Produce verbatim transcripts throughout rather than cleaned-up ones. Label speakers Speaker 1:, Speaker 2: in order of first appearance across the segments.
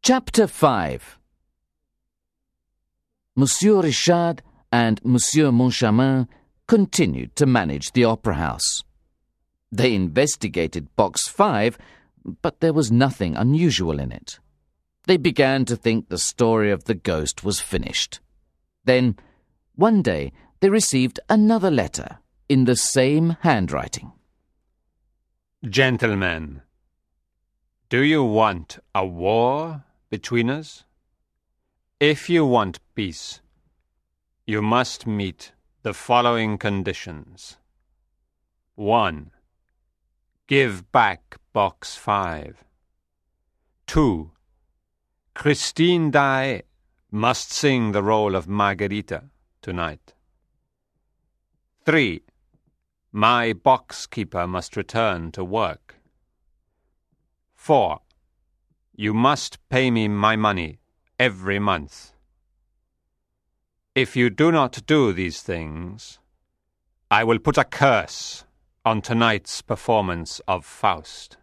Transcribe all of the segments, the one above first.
Speaker 1: Chapter five. Monsieur Richard and Monsieur Moncharmin continued to manage the opera house. They investigated box five, but there was nothing unusual in it. They began to think the story of the ghost was finished. Then, one day, they received another letter in the same handwriting.
Speaker 2: Gentlemen, do you want a war between us? If you want peace, you must meet the following conditions. One, give back box five. Two, Christine Daae must sing the role of Margarita tonight. Three, my box-keeper must return to work. Four, you must pay me my money every month. If you do not do these things, I will put a curse on tonight's performance of Faust.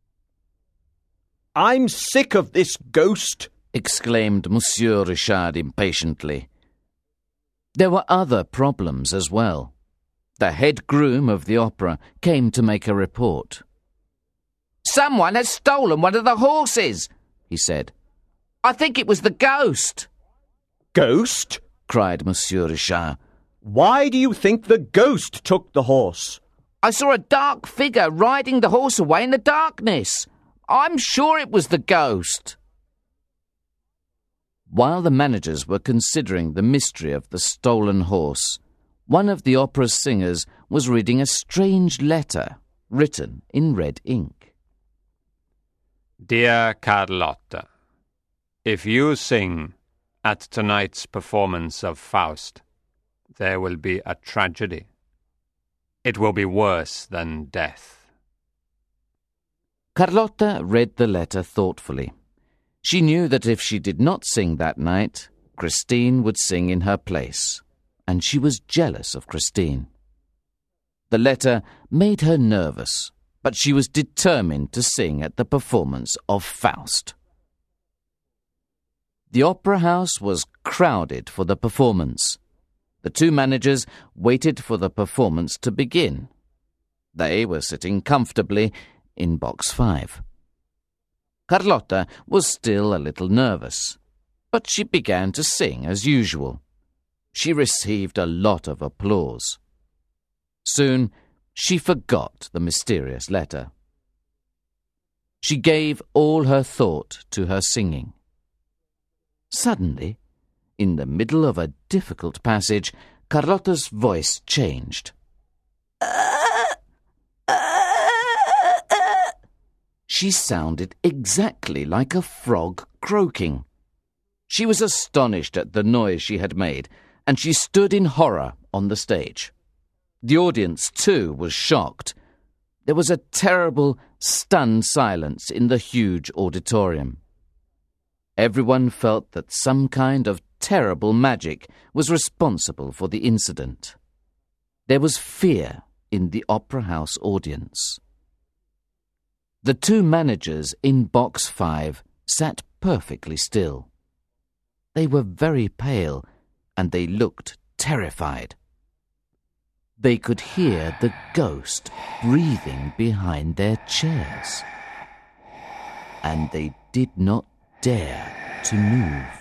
Speaker 3: I'm sick of this ghost,
Speaker 1: exclaimed Monsieur Richard impatiently. There were other problems as well. The head groom of the opera came to make a report. "Someone has stolen one of the horses," he said. "I think it was the ghost."
Speaker 3: Ghost?
Speaker 1: Cried Monsieur Richard.
Speaker 3: Why do you think the ghost took the horse?
Speaker 1: "I saw a dark figure riding the horse away in the darkness. I'm sure it was the ghost." While the managers were considering the mystery of the stolen horse, one of the opera's singers was reading a strange letter written in red ink.
Speaker 2: Dear Carlotta, if you sing at tonight's performance of Faust, there will be a tragedy. It will be worse than death.
Speaker 1: Carlotta read the letter thoughtfully. She knew that if she did not sing that night, Christine would sing in her place, and she was jealous of Christine. The letter made her nervous, but she was determined to sing at the performance of Faust. The opera house was crowded for the performance. The two managers waited for the performance to begin. They were sitting comfortably in box five. Carlotta was still a little nervous, but she began to sing as usual. She received a lot of applause. Soon, she forgot the mysterious letter. She gave all her thought to her singing. Suddenly, in the middle of a difficult passage, Carlotta's voice changed. She sounded exactly like a frog croaking. She was astonished at the noise she had made, and she stood in horror on the stage. The audience, too, was shocked. There was a terrible, stunned silence in the huge auditorium. Everyone felt that some kind of terrible magic was responsible for the incident. There was fear in the opera house audience. The two managers in box five sat perfectly still. They were very pale, and they looked terrified. They could hear the ghost breathing behind their chairs, and they did not dare to move.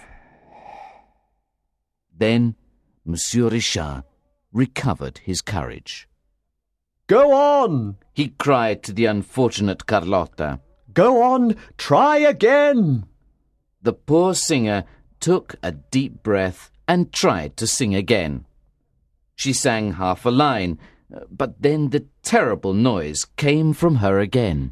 Speaker 1: Then Monsieur Richard recovered his courage.
Speaker 3: Go on,
Speaker 1: he cried to the unfortunate Carlotta.
Speaker 3: Go on, try again.
Speaker 1: The poor singer took a deep breath and tried to sing again. She sang half a line, but then the terrible noise came from her again.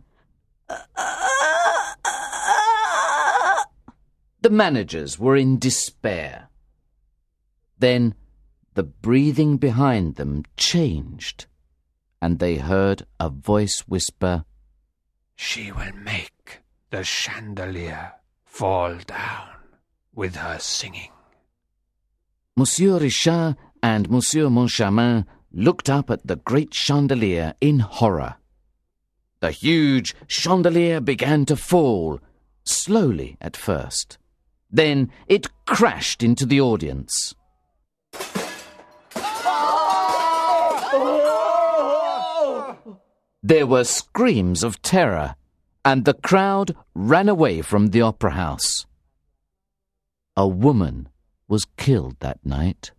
Speaker 1: The managers were in despair. Then the breathing behind them changed, and they heard a voice whisper,
Speaker 2: She will make the chandelier fall down with her singing.
Speaker 1: Monsieur Richard and Monsieur Moncharmin looked up at the great chandelier in horror. The huge chandelier began to fall. slowly at first. Then it crashed into the audience. There were screams of terror, and the crowd ran away from the opera house. A woman was killed that night.